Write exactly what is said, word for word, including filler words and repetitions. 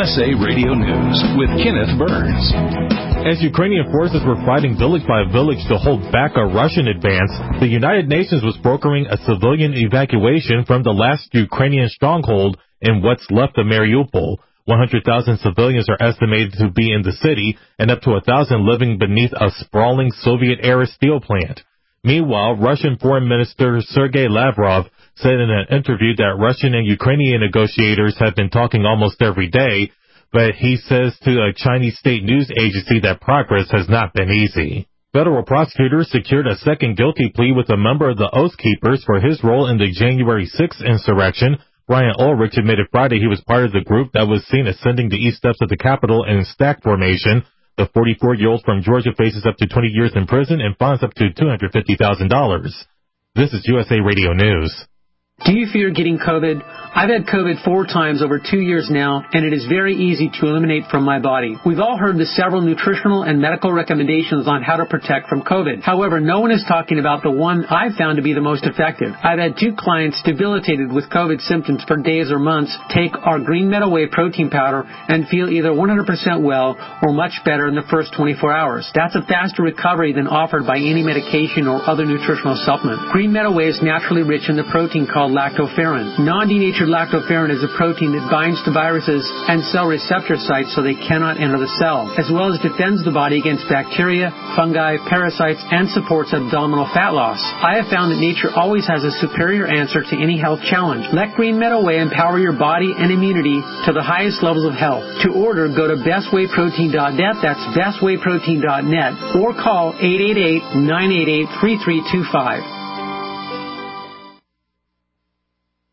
S A Radio News with Kenneth Burns. As Ukrainian forces were fighting village by village to hold back a Russian advance, the United Nations was brokering a civilian evacuation from the last Ukrainian stronghold in what's left of Mariupol. one hundred thousand civilians are estimated to be in the city and up to one thousand living beneath a sprawling Soviet-era steel plant. Meanwhile, Russian Foreign Minister Sergei Lavrov said in an interview that Russian and Ukrainian negotiators have been talking almost every day, but he says to a Chinese state news agency that progress has not been easy. Federal prosecutors secured a second guilty plea with a member of the Oath Keepers for his role in the January sixth insurrection. Brian Ulrich admitted Friday he was part of the group that was seen ascending the east steps of the Capitol in stack formation. The forty-four-year-old from Georgia faces up to twenty years in prison and fines up to two hundred fifty thousand dollars. This is U S A Radio News. Do you fear getting COVID? I've had COVID four times over two years now, and it is very easy to eliminate from my body. We've all heard the several nutritional and medical recommendations on how to protect from COVID. However, no one is talking about the one I've found to be the most effective. I've had two clients debilitated with COVID symptoms for days or months take our Green Meadow Whey protein powder and feel either one hundred percent well or much better in the first twenty-four hours. That's a faster recovery than offered by any medication or other nutritional supplement. Green Meadow Whey is naturally rich in the protein called lactoferrin. Non-denatured lactoferrin is a protein that binds to viruses and cell receptor sites so they cannot enter the cell, as well as defends the body against bacteria, fungi, parasites, and supports abdominal fat loss. I have found that nature always has a superior answer to any health challenge. Let Green Meadow Whey empower your body and immunity to the highest levels of health. To order, go to best whey protein dot net, that's best whey protein dot net, or call eight eight eight, nine eight eight, three three two five.